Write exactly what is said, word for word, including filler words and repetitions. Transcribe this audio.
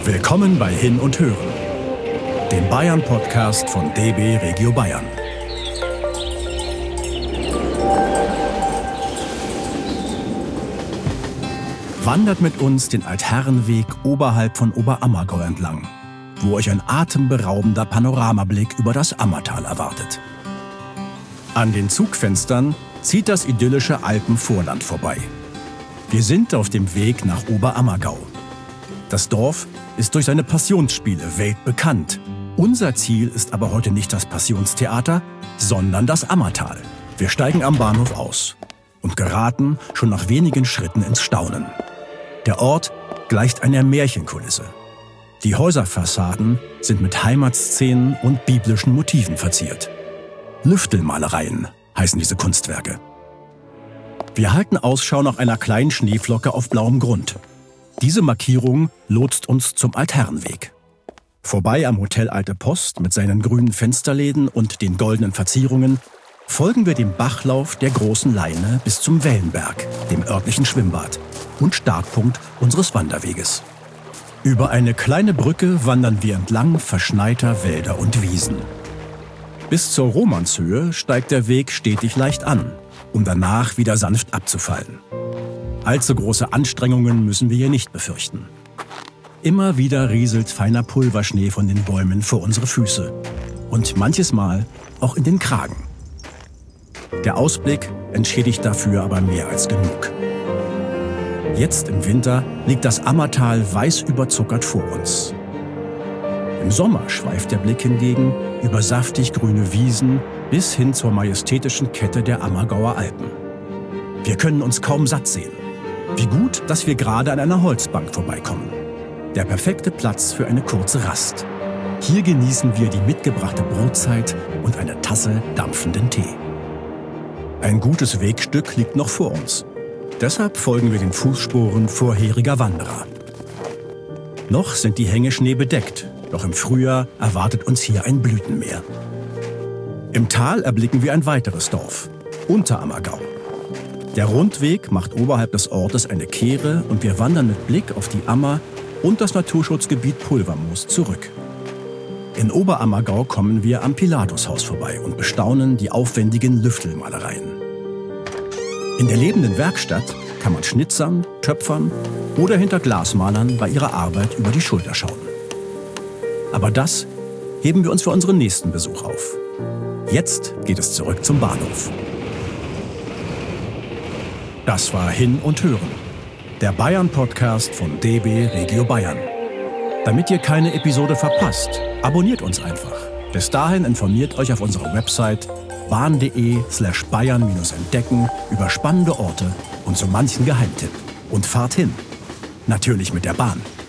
Willkommen bei Hin und Hören, dem Bayern-Podcast von D B Regio Bayern. Wandert mit uns den Altherrenweg oberhalb von Oberammergau entlang, wo euch ein atemberaubender Panoramablick über das Ammertal erwartet. An den Zugfenstern zieht das idyllische Alpenvorland vorbei. Wir sind auf dem Weg nach Oberammergau. Das Dorf ist durch seine Passionsspiele weltbekannt. Unser Ziel ist aber heute nicht das Passionstheater, sondern das Ammertal. Wir steigen am Bahnhof aus und geraten schon nach wenigen Schritten ins Staunen. Der Ort gleicht einer Märchenkulisse. Die Häuserfassaden sind mit Heimatszenen und biblischen Motiven verziert. Lüftelmalereien heißen diese Kunstwerke. Wir halten Ausschau nach einer kleinen Schneeflocke auf blauem Grund. Diese Markierung lotst uns zum Altherrenweg. Vorbei am Hotel Alte Post mit seinen grünen Fensterläden und den goldenen Verzierungen folgen wir dem Bachlauf der Großen Leine bis zum Wellenberg, dem örtlichen Schwimmbad und Startpunkt unseres Wanderweges. Über eine kleine Brücke wandern wir entlang verschneiter Wälder und Wiesen. Bis zur Romanshöhe steigt der Weg stetig leicht an, um danach wieder sanft abzufallen. Allzu große Anstrengungen müssen wir hier nicht befürchten. Immer wieder rieselt feiner Pulverschnee von den Bäumen vor unsere Füße und manches Mal auch in den Kragen. Der Ausblick entschädigt dafür aber mehr als genug. Jetzt im Winter liegt das Ammertal weiß überzuckert vor uns. Im Sommer schweift der Blick hingegen über saftig grüne Wiesen bis hin zur majestätischen Kette der Ammergauer Alpen. Wir können uns kaum satt sehen. Wie gut, dass wir gerade an einer Holzbank vorbeikommen. Der perfekte Platz für eine kurze Rast. Hier genießen wir die mitgebrachte Brotzeit und eine Tasse dampfenden Tee. Ein gutes Wegstück liegt noch vor uns. Deshalb folgen wir den Fußspuren vorheriger Wanderer. Noch sind die Hänge schneebedeckt, doch im Frühjahr erwartet uns hier ein Blütenmeer. Im Tal erblicken wir ein weiteres Dorf, Unterammergau. Der Rundweg macht oberhalb des Ortes eine Kehre und wir wandern mit Blick auf die Ammer und das Naturschutzgebiet Pulvermoos zurück. In Oberammergau kommen wir am Pilatushaus vorbei und bestaunen die aufwendigen Lüftelmalereien. In der lebenden Werkstatt kann man schnitzern, töpfern oder hinter Glasmalern bei ihrer Arbeit über die Schulter schauen. Aber das heben wir uns für unseren nächsten Besuch auf. Jetzt geht es zurück zum Bahnhof. Das war Hin und Hören, der Bayern-Podcast von D B Regio Bayern. Damit ihr keine Episode verpasst, abonniert uns einfach. Bis dahin informiert euch auf unserer Website bahn.de slash bayern-entdecken über spannende Orte und so manchen Geheimtipp. Und fahrt hin. Natürlich mit der Bahn.